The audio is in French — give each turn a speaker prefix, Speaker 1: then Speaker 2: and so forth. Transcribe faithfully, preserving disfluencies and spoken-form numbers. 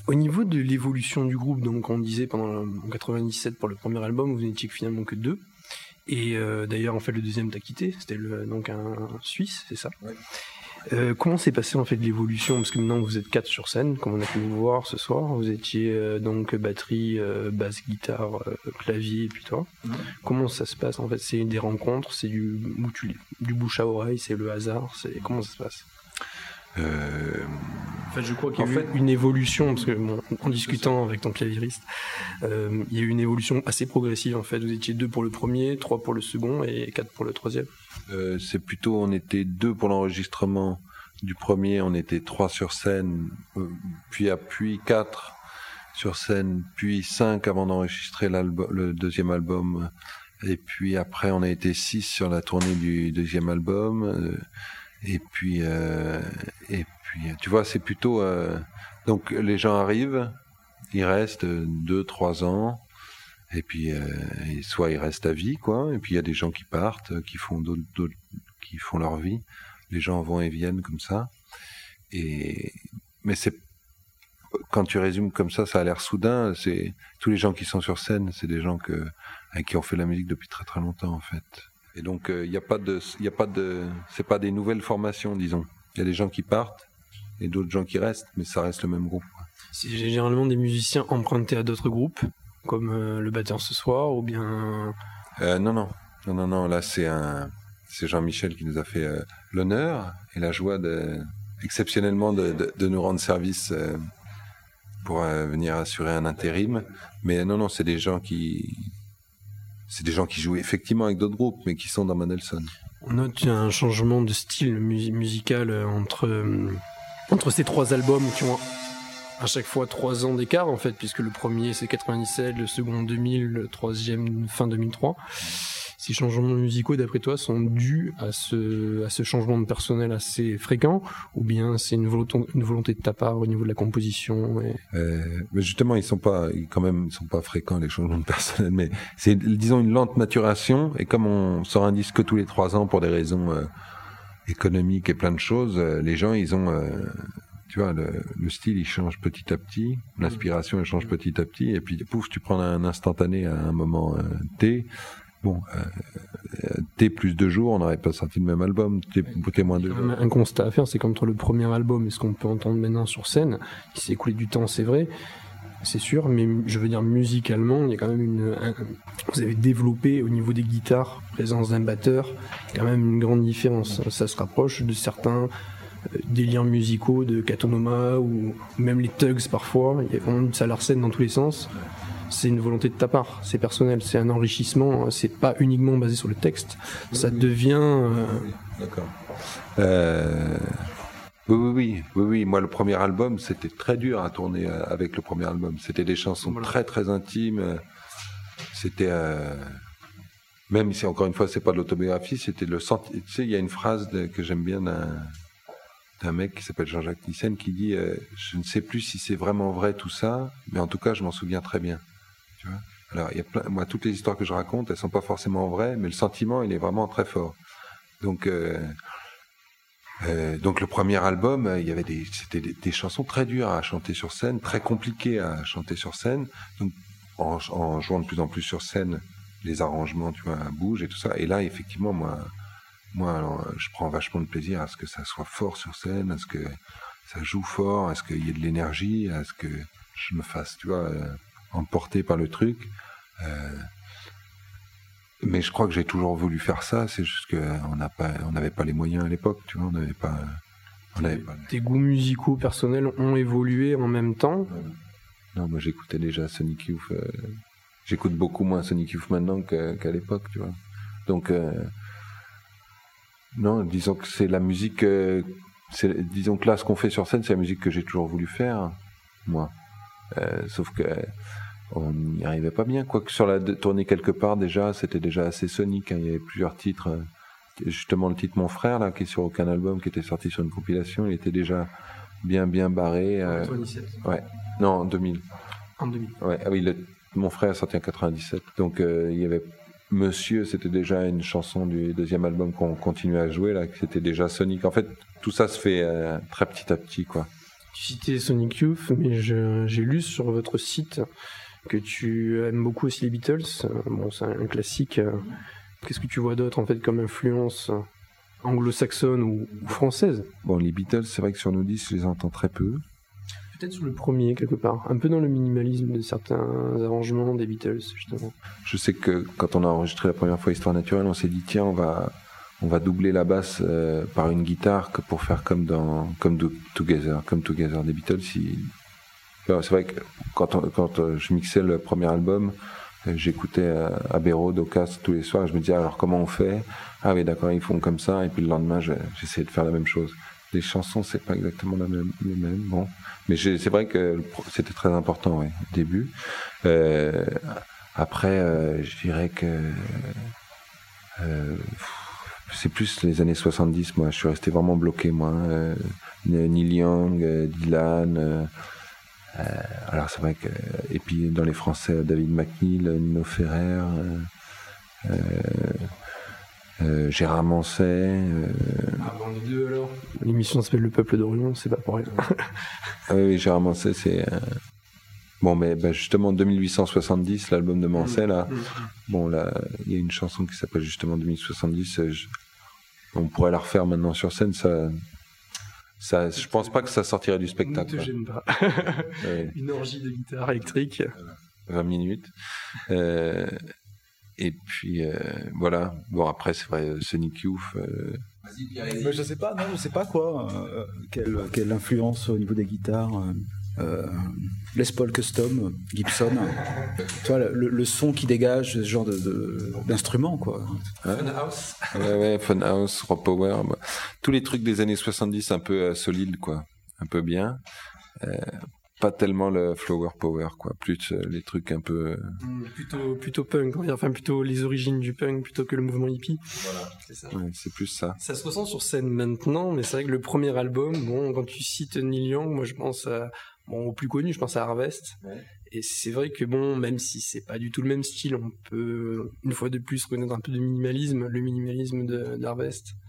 Speaker 1: Au niveau de l'évolution du groupe, donc on disait pendant le, en quatre-vingt-dix-sept pour le premier album, vous n'étiez que finalement que deux. Et euh, d'ailleurs, en fait, le deuxième t'a quitté. C'était le, donc un, un Suisse, c'est ça.
Speaker 2: Ouais.
Speaker 1: Euh, comment s'est passé en fait l'évolution? Parce que maintenant vous êtes quatre sur scène, comme on a pu vous voir ce soir. Vous étiez euh, donc batterie, euh, basse, guitare, euh, clavier, et puis toi. Mmh. Comment ça se passe en fait? C'est des rencontres, c'est du, du bouche à oreille, c'est le hasard, c'est comment ça se passe?
Speaker 2: Euh...
Speaker 1: En fait, je crois qu'il y a en eu fait, une évolution, parce que bon, en discutant avec ton claviériste, euh, il y a eu une évolution assez progressive en fait. Vous étiez deux pour le premier, trois pour le second et quatre pour le troisième.
Speaker 2: Euh, c'est plutôt, on était deux pour l'enregistrement du premier, on était trois sur scène, euh, puis puis quatre sur scène, puis cinq avant d'enregistrer le deuxième album, et puis après on a été six sur la tournée du deuxième album, euh, et puis euh, et puis tu vois c'est plutôt euh, donc les gens arrivent, ils restent deux trois ans. Et puis, euh, et soit ils restent à vie, quoi. Et puis il y a des gens qui partent, qui font d'autres, d'autres, qui font leur vie. Les gens vont et viennent comme ça. Et mais c'est quand tu résumes comme ça, ça a l'air soudain. C'est tous les gens qui sont sur scène, c'est des gens que avec qui on fait la musique depuis très très longtemps en fait. Et donc il euh, y a pas de, il y a pas de, c'est pas des nouvelles formations, disons. Il y a des gens qui partent et d'autres gens qui restent, mais ça reste le même groupe, quoi.
Speaker 1: C'est généralement des musiciens empruntés à d'autres groupes, comme euh, le batteur ce soir, ou bien...
Speaker 2: Euh, non, non, non, non, non, là c'est un, c'est Jean-Michel qui nous a fait euh, l'honneur et la joie de, exceptionnellement de, de, de nous rendre service euh, pour euh, venir assurer un intérim. Mais non, non, c'est des gens qui, c'est des gens qui jouent effectivement avec d'autres groupes, mais qui sont dans Mendelssohn.
Speaker 1: On note un changement de style mus- musical entre euh, entre ces trois albums qui ont à chaque fois trois ans d'écart en fait, puisque le premier c'est quatre-vingt-dix-sept, le second deux mille, le troisième fin deux mille trois. Ces changements musicaux, d'après toi, sont dus à ce à ce changement de personnel assez fréquent, ou bien c'est une volonté une volonté de ta part au niveau de la composition et...
Speaker 2: euh, mais justement, ils sont pas quand même ils sont pas fréquents les changements de personnel, mais c'est disons une lente maturation. Et comme on sort un disque tous les trois ans pour des raisons euh, économiques et plein de choses, euh, les gens ils ont euh, tu vois, le, le style, il change petit à petit, l'inspiration, elle change petit à petit, et puis, pouf, tu prends un instantané à un moment euh, T. Bon, euh, T plus deux jours, on n'aurait pas sorti le même album, T, T moins deux jours.
Speaker 1: Un constat à faire, c'est qu'entre le premier album et ce qu'on peut entendre maintenant sur scène, il s'est écoulé du temps, c'est vrai, c'est sûr, mais je veux dire, musicalement, il y a quand même une... Un, vous avez développé au niveau des guitares, présence d'un batteur, quand même une grande différence. Ça se rapproche de certains... délires musicaux de Katonoma ou même les Tugs parfois. Il y a vraiment une salle Larsen dans tous les sens. C'est une volonté de ta part, c'est personnel, c'est un enrichissement, c'est pas uniquement basé sur le texte. Ça oui, devient. Euh...
Speaker 2: Oui, d'accord. Euh... Oui, oui, oui, oui, oui. Moi, le premier album, c'était très dur à tourner avec le premier album. C'était des chansons voilà. très, très intimes. C'était. Euh... Même si, encore une fois, c'est pas de l'autobiographie, c'était le senti. Tu sais, il y a une phrase de... que j'aime bien d'un. d'un mec qui s'appelle Jean-Jacques Nissen qui dit euh, je ne sais plus si c'est vraiment vrai tout ça, mais en tout cas je m'en souviens très bien. Tu vois. Alors il y a plein, moi toutes les histoires que je raconte, elles sont pas forcément vraies, mais le sentiment il est vraiment très fort. Donc euh, euh, donc le premier album, il y avait des c'était des, des chansons très dures à chanter sur scène, très compliquées à chanter sur scène. Donc en, en jouant de plus en plus sur scène, les arrangements tu vois bougent et tout ça. Et là effectivement moi Moi, alors, je prends vachement de plaisir à ce que ça soit fort sur scène, à ce que ça joue fort, à ce qu'il y ait de l'énergie, à ce que je me fasse, tu vois, euh, emporter par le truc. Euh, mais je crois que j'ai toujours voulu faire ça. C'est juste qu'on n'a pas, on n'avait pas les moyens à l'époque, tu vois, on n'avait pas, on n'avait pas.
Speaker 1: Tes goûts musicaux personnels ont évolué en même temps.
Speaker 2: Non, moi j'écoutais déjà Sonic Youth. Euh, j'écoute beaucoup moins Sonic Youth maintenant qu'à, qu'à l'époque, tu vois. Donc euh, non, disons que c'est la musique, euh, c'est, disons que là, ce qu'on fait sur scène, c'est la musique que j'ai toujours voulu faire, moi. Euh, sauf que euh, on n'y arrivait pas bien. Quoique sur la tournée quelque part, déjà, c'était déjà assez sonique. Hein. Il y avait plusieurs titres. Euh, justement, le titre Mon Frère, là, qui est sur aucun album, qui était sorti sur une compilation, il était déjà bien, bien barré. Euh,
Speaker 1: quatre-vingt-dix-sept
Speaker 2: Ouais. Non, en deux mille.
Speaker 1: En deux mille.
Speaker 2: Ouais. Ah oui, le, Mon Frère est sorti en quatre-vingt-dix-sept. Donc, euh, il y avait Monsieur, c'était déjà une chanson du deuxième album qu'on continuait à jouer, là, que c'était déjà sonique. En fait, tout ça se fait euh, très petit à petit, quoi.
Speaker 1: Tu citais Sonic Youth, mais je, j'ai lu sur votre site que tu aimes beaucoup aussi les Beatles. Bon, c'est un classique. Qu'est-ce que tu vois d'autre en fait comme influence anglo-saxonne ou, ou française?
Speaker 2: Bon, les Beatles, c'est vrai que sur nos disques, je les entends très peu.
Speaker 1: Peut-être sur le premier, quelque part. Un peu dans le minimalisme de certains arrangements des Beatles, justement.
Speaker 2: Je sais que quand on a enregistré la première fois Histoire naturelle, on s'est dit, tiens, on va, on va doubler la basse euh, par une guitare que pour faire comme dans comme do, Together, comme Together des Beatles. Il... Alors, c'est vrai que quand, on, quand je mixais le premier album, j'écoutais euh, Abbey Road au casque tous les soirs. Je me disais, alors comment on fait? Ah oui, d'accord, ils font comme ça. Et puis le lendemain, j'essayais de faire la même chose. Les chansons, c'est pas exactement la même, les mêmes, bon. Mais c'est vrai que c'était très important, ouais, au début. Euh, après, euh, je dirais que euh, c'est plus les années soixante-dix, moi. Je suis resté vraiment bloqué, moi. Euh, Neil Young, euh, Dylan. Euh, euh, alors c'est vrai que et puis dans les Français, David McNeil, Nino Ferrer. Euh, euh, Euh, Gérard Manset. Euh...
Speaker 1: Ah bon, les deux alors. L'émission s'appelle Le Peuple d'Orient, c'est pas pour rien.
Speaker 2: Ah oui, Gérard Manset, c'est. Euh... Bon, mais bah, justement, deux mille huit cent soixante-dix, l'album de Manset, là. Mmh. Bon, là, il y a une chanson qui s'appelle justement deux mille soixante-dix. Euh, je... On pourrait la refaire maintenant sur scène, ça. Ça, je pense pas que ça sortirait du spectacle.
Speaker 1: Ne te gêne pas. Ouais. Une orgie de guitare électrique.
Speaker 2: vingt minutes. Euh. Et puis euh, voilà. Bon après c'est vrai, Sonic Youth. Euh...
Speaker 3: Mais je sais pas, non, je sais pas quoi. Euh, quelle, quelle influence au niveau des guitares. Euh, Les Paul Custom, Gibson. Tu vois le, le son qui dégage ce genre de, de d'instrument quoi.
Speaker 2: Ouais. Funhouse. Ouais ouais, Funhouse, Raw Power. Bah, tous les trucs des années soixante-dix un peu euh, solides quoi, un peu bien. Euh, Pas tellement le flower power, quoi. Plus euh, les trucs un peu.
Speaker 1: Mmh, plutôt, plutôt punk, enfin plutôt les origines du punk plutôt que le mouvement hippie.
Speaker 2: Voilà, c'est ça. Ouais, c'est plus ça.
Speaker 1: Ça se ressent sur scène maintenant, mais c'est vrai que le premier album, bon, quand tu cites Neil Young, moi je pense à, bon, au plus connu, je pense à Harvest. Ouais. Et c'est vrai que bon, même si c'est pas du tout le même style, on peut une fois de plus reconnaître un peu de minimalisme, le minimalisme de, d'Harvest.